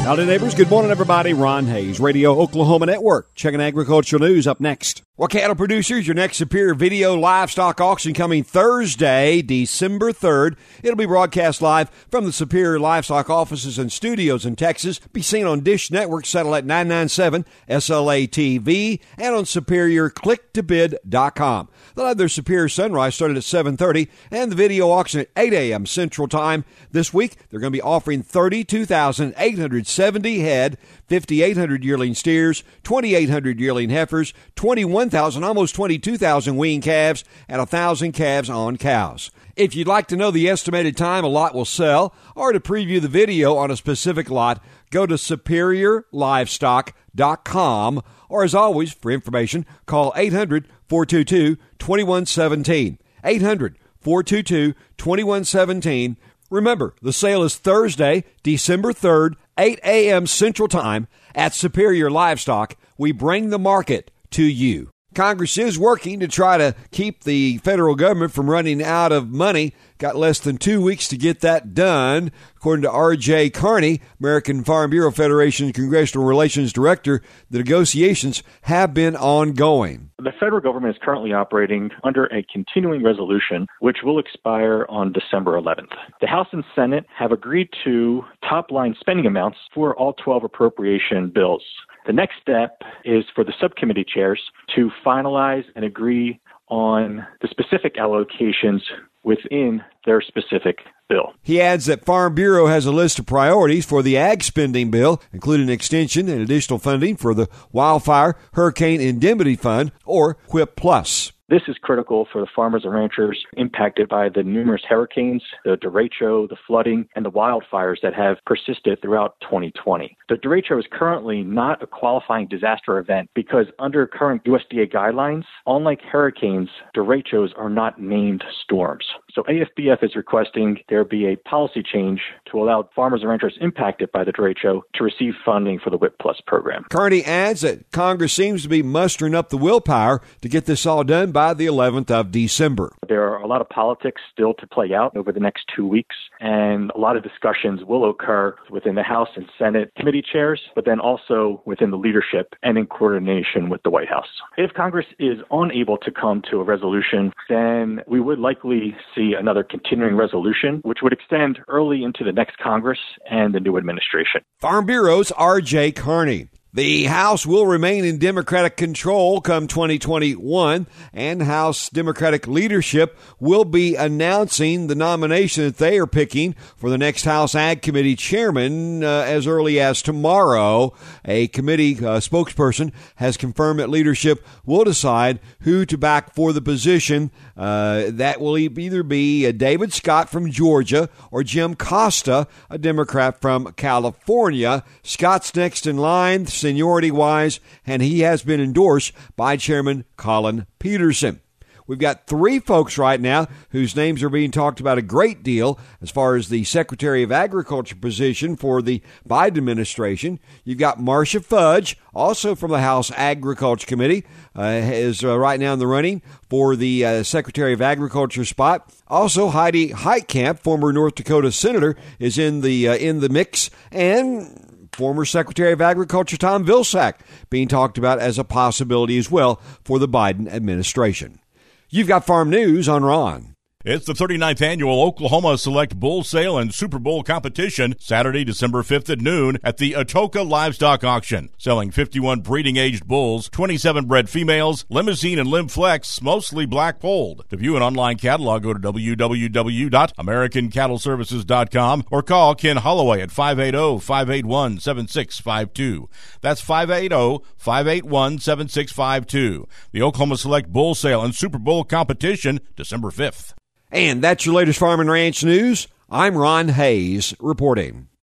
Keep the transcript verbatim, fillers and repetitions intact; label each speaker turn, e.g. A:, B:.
A: Howdy, neighbors. Good morning, everybody. Ron Hayes, Radio Oklahoma Network. Checking agricultural news up next. Well, cattle producers, your next Superior Video Livestock Auction coming Thursday, December third. It'll be broadcast live from the Superior Livestock offices and studios in Texas. Be seen on Dish Network, Satellite nine ninety-seven, S L A T V, and on superior click to bid dot com. They'll have their Superior Sunrise started at seven thirty and the video auction at eight a.m. Central Time. This week, they're going to be offering thirty-two thousand eight hundred seventy head, fifty-eight hundred yearling steers, twenty-eight hundred yearling heifers, twenty-one thousand, almost twenty-two thousand wean calves, and one thousand calves on cows. If you'd like to know the estimated time a lot will sell or to preview the video on a specific lot, go to superior livestock dot com, or as always, for information, call eight hundred, four two two, two one one seven. eight hundred, four two two, two one one seven. Remember, the sale is Thursday, December third, eight a.m. Central Time at Superior Livestock. We bring the market to you. Congress is working to try to keep the federal government from running out of money. Got less than two weeks to get that done. According to R J Carney, American Farm Bureau Federation's Congressional Relations Director, the negotiations have been ongoing.
B: The federal government is currently operating under a continuing resolution, which will expire on December eleventh. The House and Senate have agreed to top-line spending amounts for all twelve appropriation bills. The next step is for the subcommittee chairs to finalize and agree on the specific allocations within their specific bill.
A: He adds that Farm Bureau has a list of priorities for the ag spending bill, including extension and additional funding for the Wildfire Hurricane Indemnity Fund, or WHIP Plus.
B: This is critical for the farmers and ranchers impacted by the numerous hurricanes, the derecho, the flooding, and the wildfires that have persisted throughout twenty twenty. The derecho is currently not a qualifying disaster event because under current U S D A guidelines, unlike hurricanes, derechos are not named storms. So A F B F is requesting there be a policy change to allow farmers and ranchers impacted by the derecho to receive funding for the WHIP Plus program.
A: Carney adds that Congress seems to be mustering up the willpower to get this all done by the eleventh of December.
B: There are a lot of politics still to play out over the next two weeks, and a lot of discussions will occur within the House and Senate committee chairs, but then also within the leadership and in coordination with the White House. If Congress is unable to come to a resolution, then we would likely see another continuing resolution, which would extend early into the next Congress and the new administration.
A: Farm Bureau's R J Carney. The House will remain in Democratic control come twenty twenty-one, and House Democratic leadership will be announcing the nomination that they are picking for the next House Ag Committee chairman uh, as early as tomorrow. A committee uh, spokesperson has confirmed that leadership will decide who to back for the position. Uh, that will either be uh, David Scott from Georgia or Jim Costa, a Democrat from California. Scott's next in line, seniority-wise, and he has been endorsed by Chairman Collin Peterson. We've got three folks right now whose names are being talked about a great deal as far as the Secretary of Agriculture position for the Biden administration. You've got Marcia Fudge, also from the House Agriculture Committee, uh, is uh, right now in the running for the uh, Secretary of Agriculture spot. Also, Heidi Heitkamp, former North Dakota senator, is in the uh, in the mix, and former Secretary of Agriculture Tom Vilsack being talked about as a possibility as well for the Biden administration. You've got Farm News on Ron.
C: It's the thirty-ninth Annual Oklahoma Select Bull Sale and Super Bowl Competition, Saturday, December fifth at noon at the Atoka Livestock Auction. Selling fifty-one breeding-aged bulls, twenty-seven bred females, limousine and limb flex, mostly black polled. To view an online catalog, go to w w w dot american cattle services dot com or call Ken Holloway at five eight zero, five eight one, seven six five two. That's five eight zero, five eight one, seven six five two. The Oklahoma Select Bull Sale and Super Bowl Competition, December fifth.
A: And that's your latest farm and ranch news. I'm Ron Hayes reporting.